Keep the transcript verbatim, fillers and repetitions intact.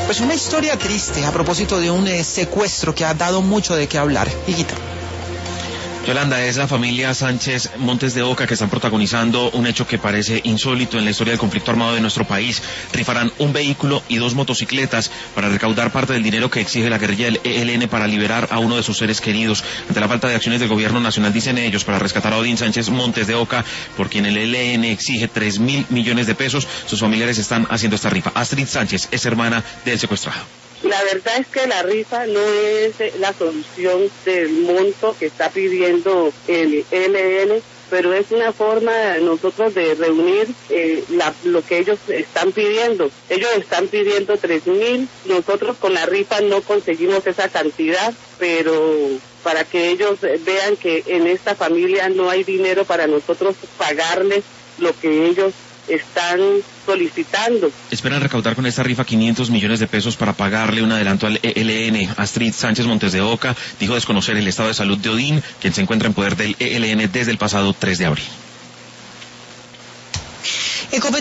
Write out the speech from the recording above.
Pues una historia triste a propósito de un eh, secuestro que ha dado mucho de qué hablar. Higuita. Yolanda, es la familia Sánchez Montes de Oca que están protagonizando un hecho que parece insólito en la historia del conflicto armado de nuestro país. Rifarán un vehículo y dos motocicletas para recaudar parte del dinero que exige la guerrilla del E L N para liberar a uno de sus seres queridos. Ante la falta de acciones del gobierno nacional, dicen ellos, para rescatar a Odín Sánchez Montes de Oca, por quien el E L N exige tres mil millones de pesos, sus familiares están haciendo esta rifa. Astrid Sánchez es hermana del secuestrado. La verdad es que la rifa no es la solución del monto que está pidiendo el E L N, pero es una forma nosotros de reunir eh, la, lo que ellos están pidiendo. Ellos están pidiendo tres mil, nosotros con la rifa no conseguimos esa cantidad, pero para que ellos vean que en esta familia no hay dinero para nosotros pagarles lo que ellos están solicitando. Esperan recaudar con esta rifa quinientos millones de pesos para pagarle un adelanto al E L N. Astrid Sánchez Montes de Oca dijo desconocer el estado de salud de Odín, quien se encuentra en poder del E L N desde el pasado tres de abril.